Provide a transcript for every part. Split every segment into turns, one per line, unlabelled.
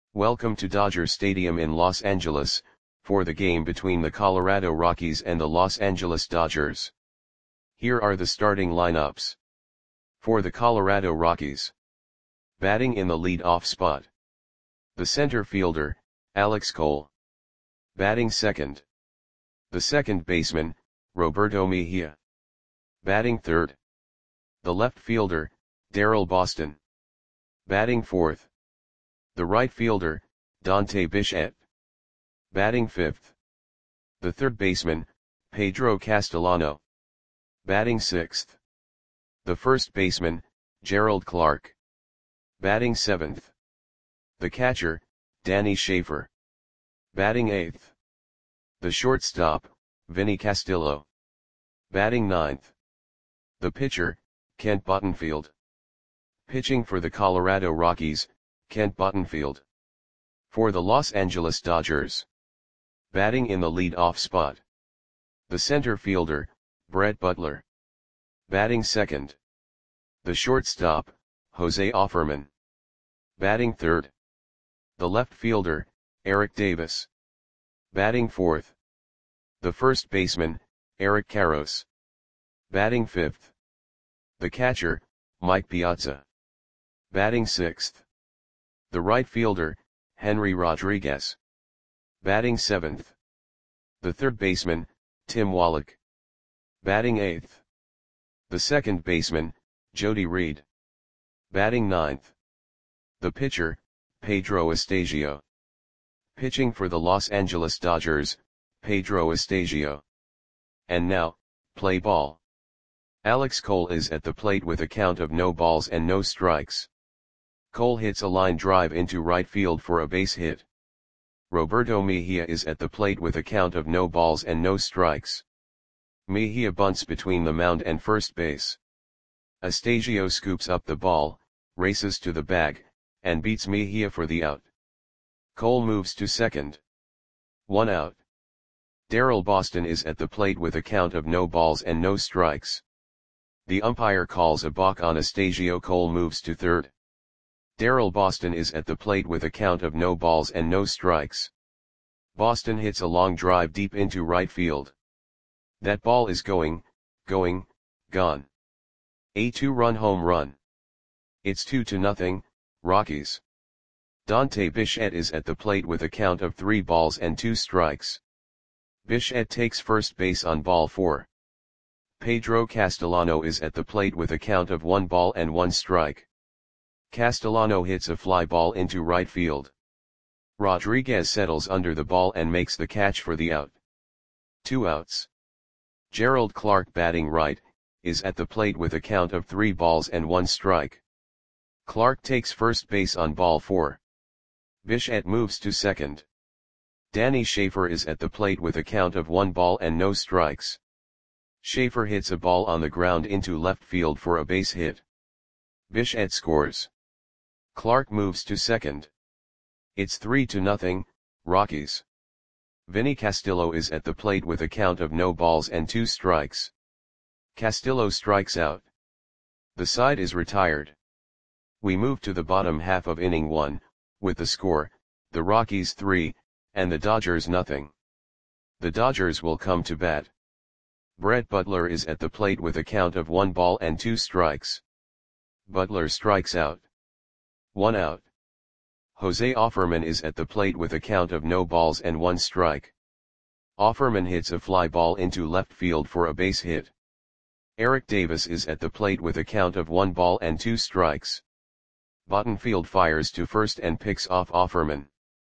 Welcome to Dodger Stadium in Los Angeles, for the game between the Colorado Rockies and the Los Angeles Dodgers. Here are the starting lineups. For the Colorado Rockies. Batting in the lead-off spot. The center fielder, Alex Cole. Batting second. The second baseman, Roberto Mejia. Batting third. The left fielder, Daryl Boston. Batting fourth. The right fielder, Dante Bichette. Batting fifth. The third baseman, Pedro Castellano. Batting sixth. The first baseman, Gerald Clark. Batting seventh. The catcher, Danny Schaefer. Batting eighth. The shortstop, Vinny Castillo. Batting ninth. The pitcher, Kent Buttenfield. Pitching for the Colorado Rockies, Kent Buttenfield. For the Los Angeles Dodgers. Batting in the lead-off spot. The center fielder, Brett Butler. Batting second. The shortstop, Jose Offerman. Batting third. The left fielder, Eric Davis. Batting fourth. The first baseman, Eric Karros. Batting fifth. The catcher, Mike Piazza. Batting sixth. The right fielder, Henry Rodriguez. Batting seventh. The third baseman, Tim Wallach. Batting eighth. The second baseman, Jody Reed. Batting ninth. The pitcher, Pedro Estasio. Pitching for the Los Angeles Dodgers, Pedro Estasio. And now, play ball. Alex Cole is at the plate with a count of no balls and no strikes. Cole hits a line drive into right field for a base hit. Roberto Mejia is at the plate with a count of no balls and no strikes. Mejia bunts between the mound and first base. Estasio scoops up the ball, races to the bag, and beats Mejia for the out. Cole moves to second. 1 out. Daryl Boston is at the plate with a count of no balls and no strikes. The umpire calls a balk on Estasio. Cole moves to third. Daryl Boston is at the plate with a count of no balls and no strikes. Boston hits a long drive deep into right field. That ball is gone. A 2-run home run. It's 2-0, Rockies. Dante Bichette is at the plate with a count of 3 balls and 2 strikes. Bichette takes first base on ball 4. Pedro Castellano is at the plate with a count of 1 ball and 1 strike. Castellano hits a fly ball into right field. Rodriguez settles under the ball and makes the catch for the out. 2 outs. Gerald Clark, batting right, is at the plate with a count of 3 balls and 1 strike. Clark takes first base on ball 4. Bichette moves to second. Danny Schaefer is at the plate with a count of 1 ball and no strikes. Schaefer hits a ball on the ground into left field for a base hit. Bichette scores. Clark moves to second. It's 3-0, Rockies. Vinny Castillo is at the plate with a count of no balls and 2 strikes. Castillo strikes out. The side is retired. We move to the bottom half of inning 1, with the score, the Rockies 3, and the Dodgers nothing. The Dodgers will come to bat. Brett Butler is at the plate with a count of 1 ball and 2 strikes. Butler strikes out. 1 out. Jose Offerman is at the plate with a count of no balls and 1 strike. Offerman hits a fly ball into left field for a base hit. Eric Davis is at the plate with a count of 1 ball and 2 strikes. Buttenfield fires to first and picks off Offerman.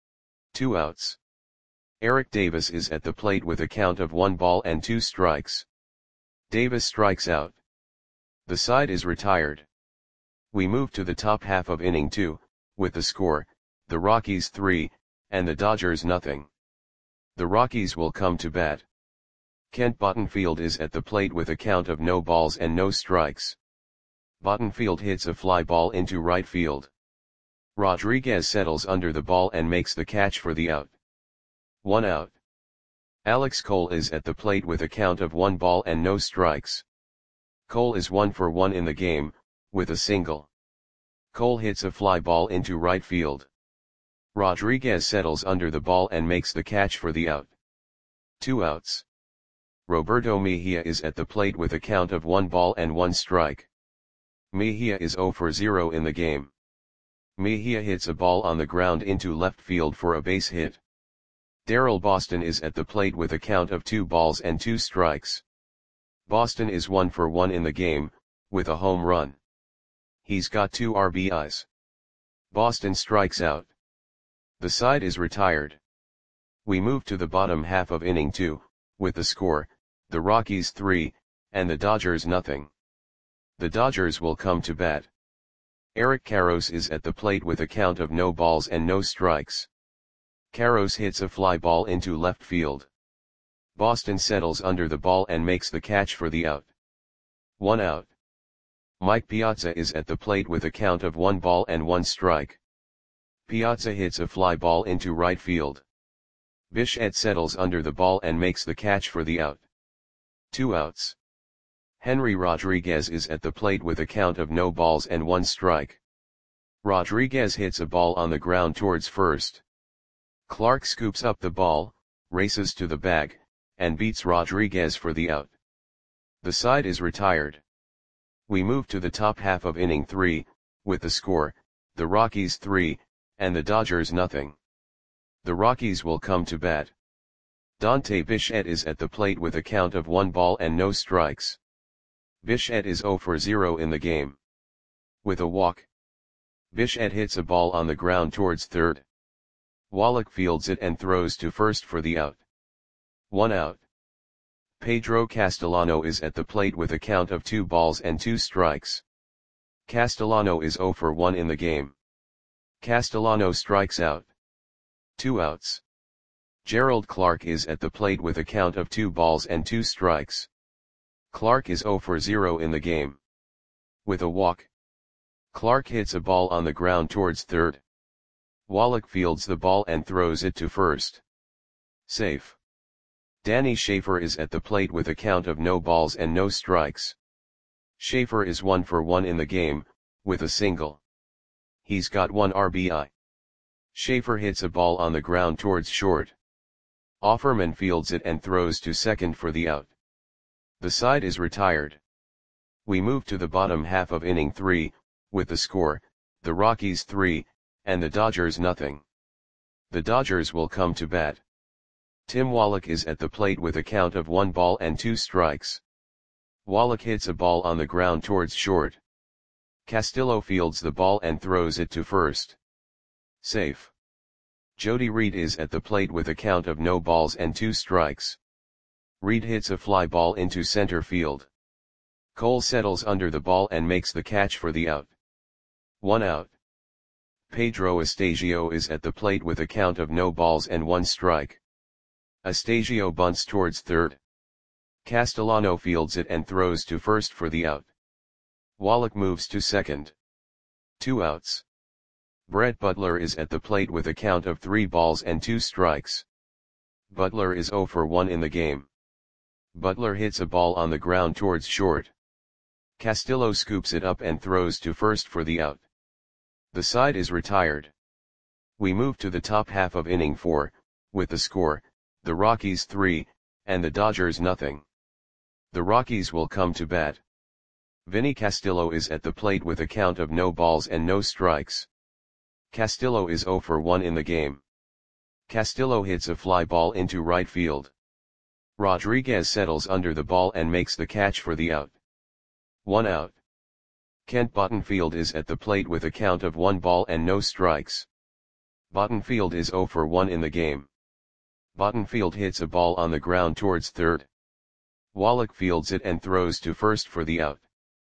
2 outs. Eric Davis is at the plate with a count of 1 ball and 2 strikes. Davis strikes out. The side is retired. We move to the top half of inning 2, with the score, the Rockies 3, and the Dodgers nothing. The Rockies will come to bat. Kent Buttenfield is at the plate with a count of no balls and no strikes. Buttenfield hits a fly ball into right field. Rodriguez settles under the ball and makes the catch for the out. 1 out. Alex Cole is at the plate with a count of 1 ball and no strikes. Cole is 1 for 1 in the game, with a single. Cole hits a fly ball into right field. Rodriguez settles under the ball and makes the catch for the out. 2 outs. Roberto Mejia is at the plate with a count of 1 ball and 1 strike. Mejia is 0 for 0 in the game. Mejia hits a ball on the ground into left field for a base hit. Darrell Boston is at the plate with a count of 2 balls and 2 strikes. Boston is 1 for 1 in the game, with a home run. He's got 2 RBIs. Boston strikes out. The side is retired. We move to the bottom half of inning 2, with the score, the Rockies 3, and the Dodgers nothing. The Dodgers will come to bat. Eric Karros is at the plate with a count of no balls and no strikes. Karros hits a fly ball into left field. Boston settles under the ball and makes the catch for the out. 1 out. Mike Piazza is at the plate with a count of 1 ball and 1 strike. Piazza hits a fly ball into right field. Bichette settles under the ball and makes the catch for the out. 2 outs. Henry Rodriguez is at the plate with a count of no balls and 1 strike. Rodriguez hits a ball on the ground towards first. Clark scoops up the ball, races to the bag, and beats Rodriguez for the out. The side is retired. We move to the top half of inning 3, with the score, the Rockies 3, and the Dodgers nothing. The Rockies will come to bat. Dante Bichette is at the plate with a count of 1 ball and no strikes. Bichette is 0 for 0 in the game. With a walk. Bichette hits a ball on the ground towards third. Wallach fields it and throws to first for the out. 1 out. Pedro Castellano is at the plate with a count of 2 balls and 2 strikes. Castellano is 0 for 1 in the game. Castellano strikes out. 2 outs. Gerald Clark is at the plate with a count of 2 balls and 2 strikes. Clark is 0 for 0 in the game. With a walk. Clark hits a ball on the ground towards third. Wallach fields the ball and throws it to first. Safe. Danny Schaefer is at the plate with a count of no balls and no strikes. Schaefer is 1 for 1 in the game, with a single. He's got 1 RBI. Schaefer hits a ball on the ground towards short. Offerman fields it and throws to second for the out. The side is retired. We move to the bottom half of inning 3, with the score, the Rockies 3, and the Dodgers nothing. The Dodgers will come to bat. Tim Wallach is at the plate with a count of 1 ball and 2 strikes. Wallach hits a ball on the ground towards short. Castillo fields the ball and throws it to first. Safe. Jody Reed is at the plate with a count of no balls and 2 strikes. Reed hits a fly ball into center field. Cole settles under the ball and makes the catch for the out. 1 out. Pedro Astasio is at the plate with a count of no balls and 1 strike. Astasio bunts towards third. Castellano fields it and throws to first for the out. Wallach moves to second. 2 outs. Brett Butler is at the plate with a count of 3 balls and 2 strikes. Butler is 0 for 1 in the game. Butler hits a ball on the ground towards short. Castillo scoops it up and throws to first for the out. The side is retired. We move to the top half of inning 4, with the score, the Rockies 3, and the Dodgers nothing. The Rockies will come to bat. Vinny Castillo is at the plate with a count of no balls and no strikes. Castillo is 0 for 1 in the game. Castillo hits a fly ball into right field. Rodriguez settles under the ball and makes the catch for the out. 1 out. Kent Bottenfield is at the plate with a count of 1 ball and no strikes. Bottenfield is 0 for 1 in the game. Bottenfield hits a ball on the ground towards third. Wallach fields it and throws to first for the out.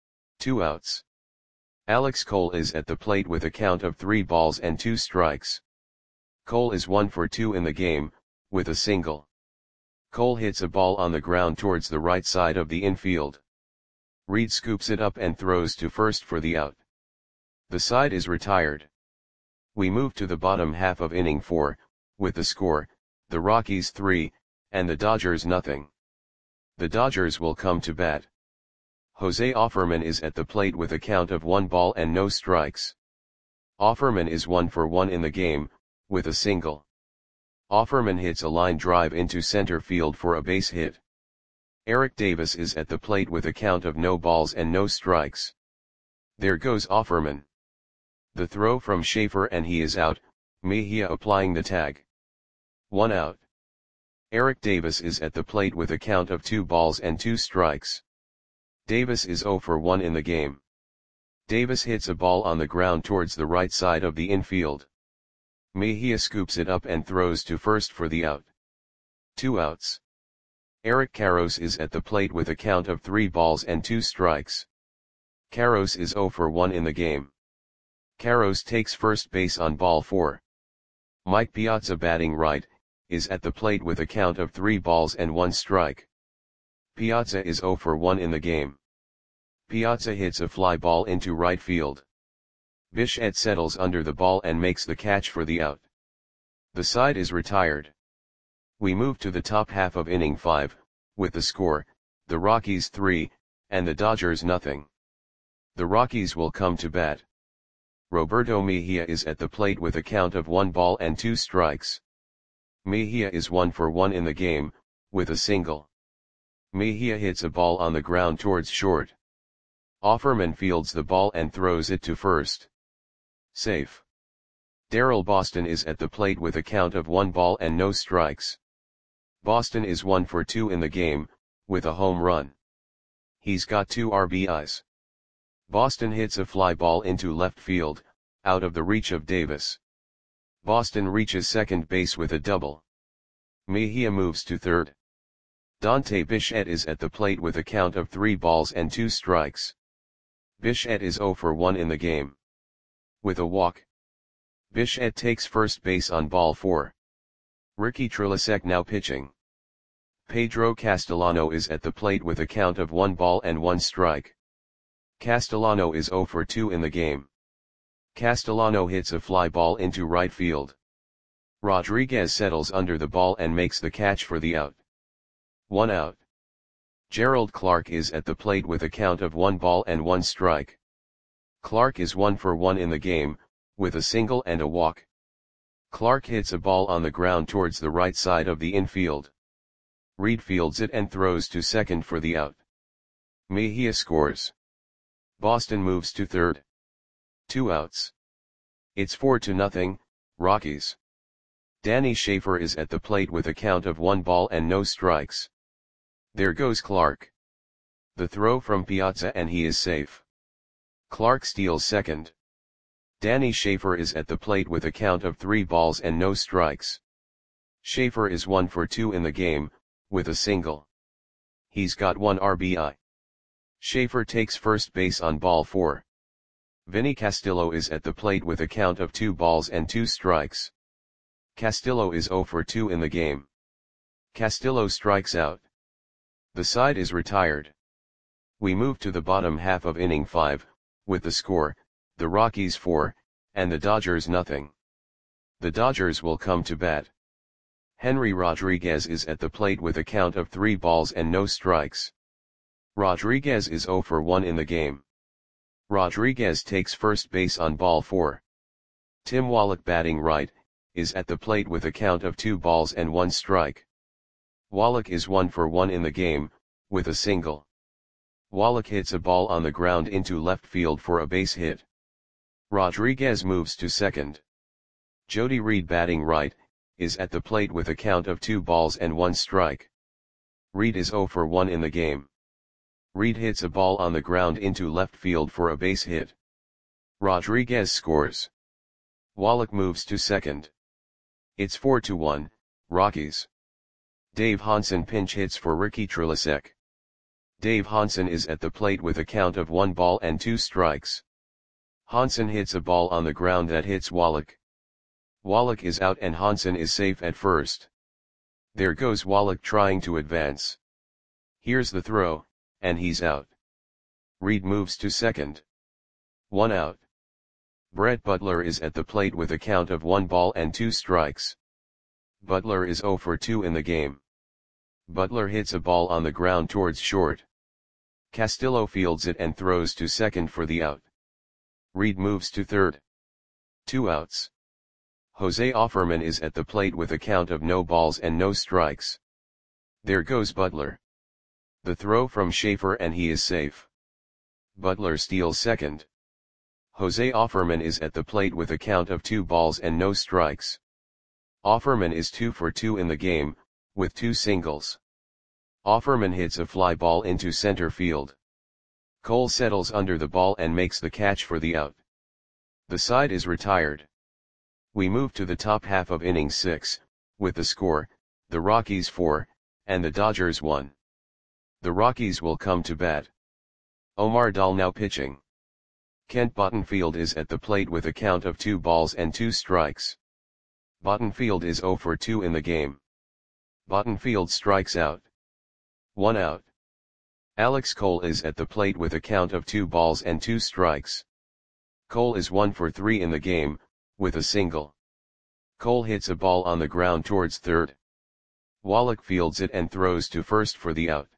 2 outs. Alex Cole is at the plate with a count of 3 balls and 2 strikes. Cole is 1 for 2 in the game, with a single. Cole hits a ball on the ground towards the right side of the infield. Reed scoops it up and throws to first for the out. The side is retired. We move to the bottom half of inning 4, with the score, the Rockies 3, and the Dodgers nothing. The Dodgers will come to bat. Jose Offerman is at the plate with a count of 1 ball and no strikes. Offerman is 1 for 1 in the game, with a single. Offerman hits a line drive into center field for a base hit. Eric Davis is at the plate with a count of no balls and no strikes. There goes Offerman. The throw from Schaefer and he is out, Mejia applying the tag. 1 out. Eric Davis is at the plate with a count of 2 balls and 2 strikes. Davis is 0 for 1 in the game. Davis hits a ball on the ground towards the right side of the infield. Mejia scoops it up and throws to first for the out. 2 outs. Eric Karros is at the plate with a count of 3 balls and 2 strikes. Karros is 0 for 1 in the game. Karros takes first base on ball 4. Mike Piazza batting right, is at the plate with a count of 3 balls and 1 strike. Piazza is 0 for 1 in the game. Piazza hits a fly ball into right field. Bichette settles under the ball and makes the catch for the out. The side is retired. We move to the top half of inning 5, with the score, the Rockies 3, and the Dodgers nothing. The Rockies will come to bat. Roberto Mejia is at the plate with a count of 1 ball and 2 strikes. Mejia is 1 for 1 in the game, with a single. Mejia hits a ball on the ground towards short. Offerman fields the ball and throws it to first. Safe. Darrell Boston is at the plate with a count of 1 ball and no strikes. Boston is 1 for 2 in the game, with a home run. He's got 2 RBIs. Boston hits a fly ball into left field, out of the reach of Davis. Boston reaches second base with a double. Mejia moves to third. Dante Bichette is at the plate with a count of 3 balls and 2 strikes. Bichette is 0 for 1 in the game. With a walk. Bichette takes first base on ball 4. Ricky Trilasek now pitching. Pedro Castellano is at the plate with a count of 1 ball and 1 strike. Castellano is 0 for 2 in the game. Castellano hits a fly ball into right field. Rodriguez settles under the ball and makes the catch for the out. 1 out. Gerald Clark is at the plate with a count of 1 ball and 1 strike. Clark is 1 for 1 in the game, with a single and a walk. Clark hits a ball on the ground towards the right side of the infield. Reed fields it and throws to second for the out. Mejia scores. Boston moves to third. 2 outs. It's 4-0, Rockies. Danny Schaefer is at the plate with a count of 1 ball and no strikes. There goes Clark. The throw from Piazza and he is safe. Clark steals second. Danny Schaefer is at the plate with a count of 3 balls and no strikes. Schaefer is 1 for 2 in the game, with a single. He's got 1 RBI. Schaefer takes first base on ball 4. Vinny Castillo is at the plate with a count of 2 balls and 2 strikes. Castillo is 0 for 2 in the game. Castillo strikes out. The side is retired. We move to the bottom half of inning 5, with the score, the Rockies 4, and the Dodgers nothing. The Dodgers will come to bat. Henry Rodriguez is at the plate with a count of 3 balls and no strikes. Rodriguez is 0 for 1 in the game. Rodriguez takes first base on ball 4. Tim Wallach batting right, is at the plate with a count of 2 balls and 1 strike. Wallach is 1 for 1 in the game, with a single. Wallach hits a ball on the ground into left field for a base hit. Rodriguez moves to second. Jody Reed batting right, is at the plate with a count of 2 balls and 1 strike. Reed is 0 for 1 in the game. Reed hits a ball on the ground into left field for a base hit. Rodriguez scores. Wallach moves to second. It's 4-1, Rockies. Dave Hansen pinch hits for Ricky Trilasek. Dave Hansen is at the plate with a count of 1 ball and 2 strikes. Hansen hits a ball on the ground that hits Wallach. Wallach is out and Hansen is safe at first. There goes Wallach trying to advance. Here's the throw, and he's out. Reed moves to second. 1 out. Brett Butler is at the plate with a count of 1 ball and 2 strikes. Butler is 0 for 2 in the game. Butler hits a ball on the ground towards short. Castillo fields it and throws to second for the out. Reed moves to third. 2 outs. Jose Offerman is at the plate with a count of no balls and no strikes. There goes Butler. The throw from Schaefer and he is safe. Butler steals second. Jose Offerman is at the plate with a count of 2 balls and no strikes. Offerman is 2 for 2 in the game, with 2 singles. Offerman hits a fly ball into center field. Cole settles under the ball and makes the catch for the out. The side is retired. We move to the top half of inning 6, with the score, the Rockies 4, and the Dodgers 1. The Rockies will come to bat. Omar Dahl now pitching. Kent Bottenfield is at the plate with a count of 2 balls and 2 strikes. Bottenfield is 0 for 2 in the game. Bottenfield strikes out. 1 out. Alex Cole is at the plate with a count of 2 balls and 2 strikes. Cole is 1 for 3 in the game, with a single. Cole hits a ball on the ground towards third. Wallach fields it and throws to first for the out.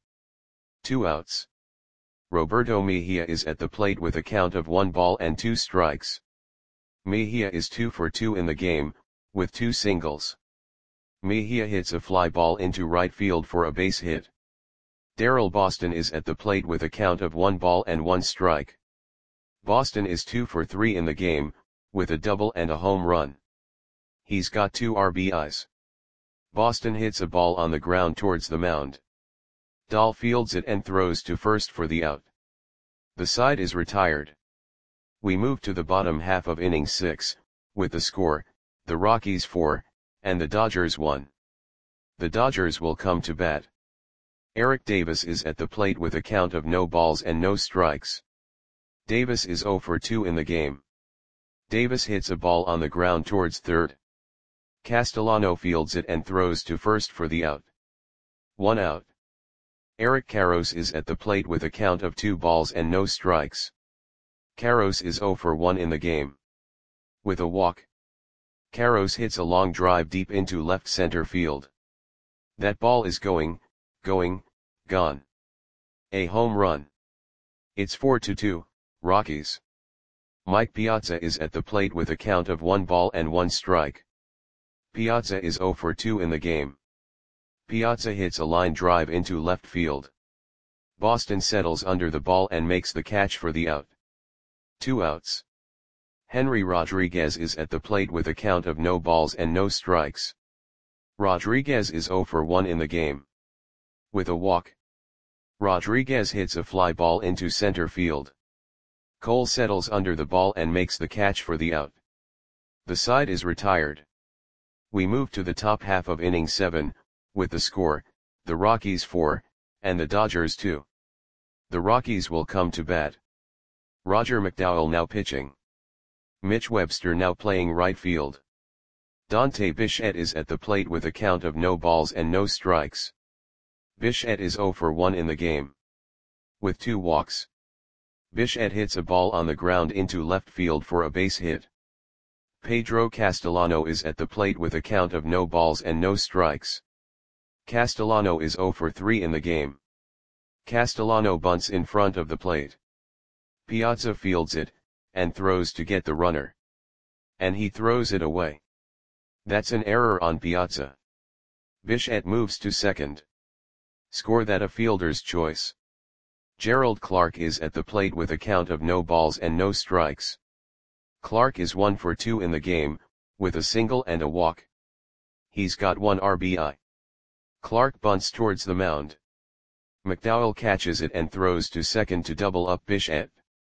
2 outs. Roberto Mejia is at the plate with a count of 1 ball and 2 strikes. Mejia is 2 for 2 in the game, with 2 singles. Mejia hits a fly ball into right field for a base hit. Darrell Boston is at the plate with a count of 1 ball and 1 strike. Boston is 2 for 3 in the game, with a double and a home run. He's got 2 RBIs. Boston hits a ball on the ground towards the mound. Dahl fields it and throws to first for the out. The side is retired. We move to the bottom half of inning 6, with the score, the Rockies 4, and the Dodgers 1. The Dodgers will come to bat. Eric Davis is at the plate with a count of no balls and no strikes. Davis is 0 for 2 in the game. Davis hits a ball on the ground towards third. Castellano fields it and throws to first for the out. 1 out. Eric Karros is at the plate with a count of 2 balls and no strikes. Karros is 0 for 1 in the game. With a walk. Karros hits a long drive deep into left center field. That ball is going, gone. A home run. It's 4-2, Rockies. Mike Piazza is at the plate with a count of 1 ball and 1 strike. Piazza is 0 for 2 in the game. Piazza hits a line drive into left field. Boston settles under the ball and makes the catch for the out. 2 outs. Henry Rodriguez is at the plate with a count of no balls and no strikes. Rodriguez is 0 for 1 in the game. With a walk. Rodriguez hits a fly ball into center field. Cole settles under the ball and makes the catch for the out. The side is retired. We move to the top half of inning 7, with the score, the Rockies 4, and the Dodgers 2. The Rockies will come to bat. Roger McDowell now pitching. Mitch Webster now playing right field. Dante Bichette is at the plate with a count of no balls and no strikes. Bichette is 0 for 1 in the game. With 2 walks. Bichette hits a ball on the ground into left field for a base hit. Pedro Castellano is at the plate with a count of no balls and no strikes. Castellano is 0 for 3 in the game. Castellano bunts in front of the plate. Piazza fields it, and throws to get the runner. And he throws it away. That's an error on Piazza. Bichette moves to second. Score that a fielder's choice. Gerald Clark is at the plate with a count of no balls and no strikes. Clark is 1 for 2 in the game, with a single and a walk. He's got 1 RBI. Clark bunts towards the mound. McDowell catches it and throws to second to double up Bichette.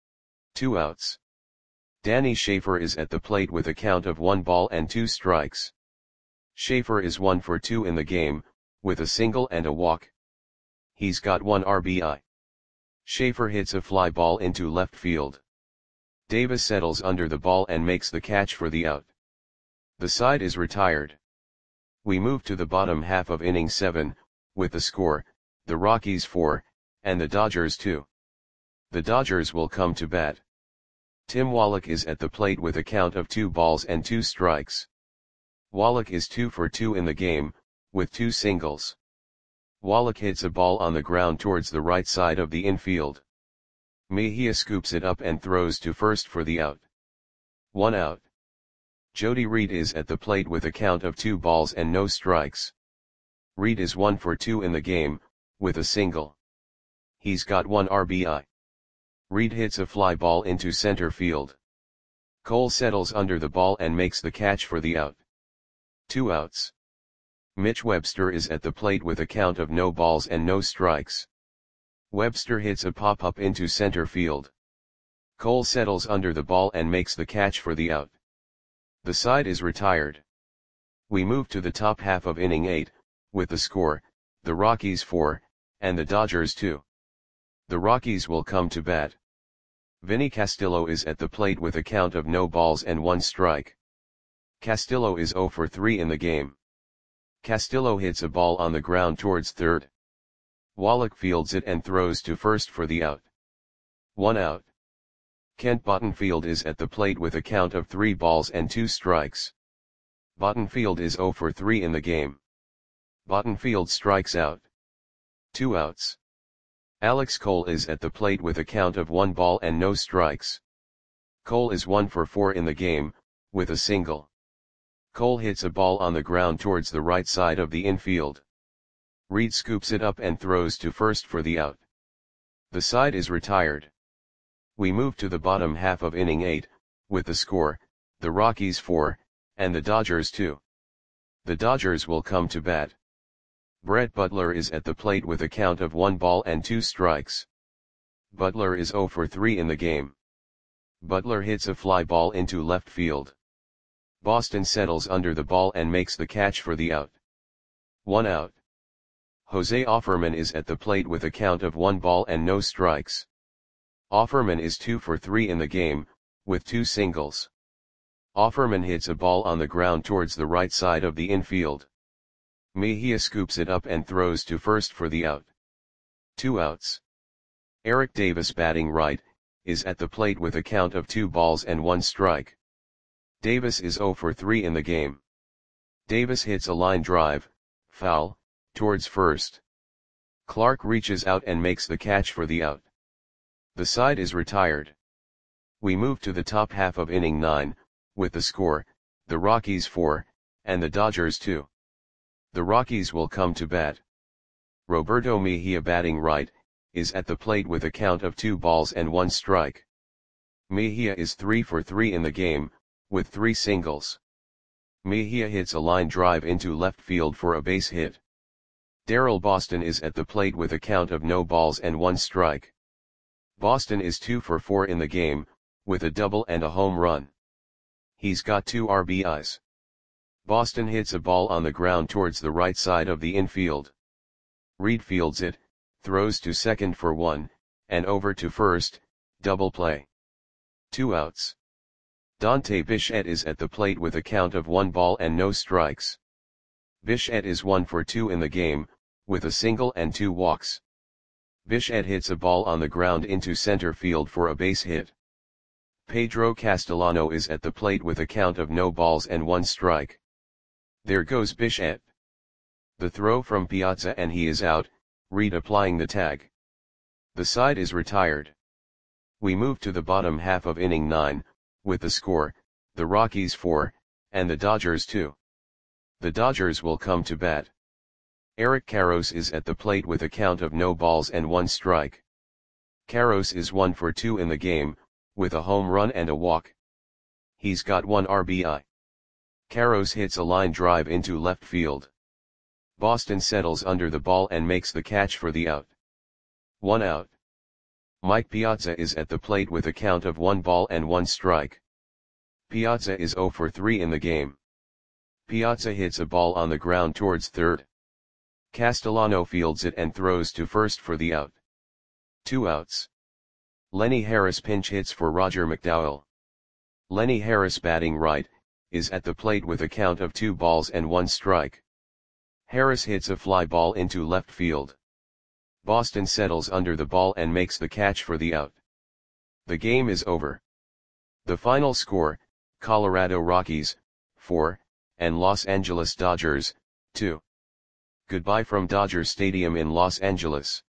2 outs. Danny Schaefer is at the plate with a count of 1 ball and 2 strikes. Schaefer is 1 for 2 in the game, with a single and a walk. He's got 1 RBI. Schaefer hits a fly ball into left field. Davis settles under the ball and makes the catch for the out. The side is retired. We move to the bottom half of inning 7, with the score, the Rockies 4, and the Dodgers 2. The Dodgers will come to bat. Tim Wallach is at the plate with a count of 2 balls and 2 strikes. Wallach is 2 for 2 in the game, with 2 singles. Wallach hits a ball on the ground towards the right side of the infield. Mejia scoops it up and throws to first for the out. 1 out. Jody Reed is at the plate with a count of 2 balls and no strikes. Reed is 1 for 2 in the game, with a single. He's got 1 RBI. Reed hits a fly ball into center field. Cole settles under the ball and makes the catch for the out. 2 outs. Mitch Webster is at the plate with a count of no balls and no strikes. Webster hits a pop-up into center field. Cole settles under the ball and makes the catch for the out. The side is retired. We move to the top half of inning 8, with the score, the Rockies 4, and the Dodgers 2. The Rockies will come to bat. Vinny Castillo is at the plate with a count of no balls and 1 strike. Castillo is 0 for 3 in the game. Castillo hits a ball on the ground towards third. Wallach fields it and throws to first for the out. 1 out. Kent Bottenfield is at the plate with a count of 3 balls and 2 strikes. Bottenfield is 0 for 3 in the game. Bottenfield strikes out. 2 outs. Alex Cole is at the plate with a count of 1 ball and no strikes. Cole is 1 for 4 in the game, with a single. Cole hits a ball on the ground towards the right side of the infield. Reed scoops it up and throws to first for the out. The side is retired. We move to the bottom half of inning 8, with the score, the Rockies 4, and the Dodgers 2. The Dodgers will come to bat. Brett Butler is at the plate with a count of 1 ball and 2 strikes. Butler is 0 for 3 in the game. Butler hits a fly ball into left field. Boston settles under the ball and makes the catch for the out. 1 out. Jose Offerman is at the plate with a count of 1 ball and no strikes. Offerman is 2 for 3 in the game, with 2 singles. Offerman hits a ball on the ground towards the right side of the infield. Mejia scoops it up and throws to first for the out. 2 outs. Eric Davis, batting right, is at the plate with a count of 2 balls and 1 strike. Davis is 0 for 3 in the game. Davis hits a line drive, foul, towards first. Clark reaches out and makes the catch for the out. The side is retired. We move to the top half of inning 9, with the score, the Rockies 4, and the Dodgers 2. The Rockies will come to bat. Roberto Mejia, batting right, is at the plate with a count of 2 balls and 1 strike. Mejia is 3 for 3 in the game, with 3 singles. Mejia hits a line drive into left field for a base hit. Darrell Boston is at the plate with a count of no balls and 1 strike. Boston is 2 for 4 in the game, with a double and a home run. He's got 2 RBIs. Boston hits a ball on the ground towards the right side of the infield. Reed fields it, throws to second for 1, and over to first, double play. 2 outs. Dante Bichette is at the plate with a count of 1 ball and no strikes. Bichette is 1 for 2 in the game, with a single and 2 walks. Bichette hits a ball on the ground into center field for a base hit. Pedro Castellano is at the plate with a count of no balls and 1 strike. There goes Bichette. The throw from Piazza and he is out, Reed applying the tag. The side is retired. We move to the bottom half of inning 9, with the score, the Rockies 4, and the Dodgers 2. The Dodgers will come to bat. Eric Karros is at the plate with a count of no balls and 1 strike. Karros is 1 for 2 in the game, with a home run and a walk. He's got 1 RBI. Karros hits a line drive into left field. Boston settles under the ball and makes the catch for the out. 1 out. Mike Piazza is at the plate with a count of 1 ball and 1 strike. Piazza is 0 for 3 in the game. Piazza hits a ball on the ground towards third. Castellano fields it and throws to first for the out. 2 outs. Lenny Harris pinch hits for Roger McDowell. Lenny Harris, batting right, is at the plate with a count of 2 balls and 1 strike. Harris hits a fly ball into left field. Boston settles under the ball and makes the catch for the out. The game is over. The final score, Colorado Rockies, 4, and Los Angeles Dodgers, 2. Goodbye from Dodger Stadium in Los Angeles.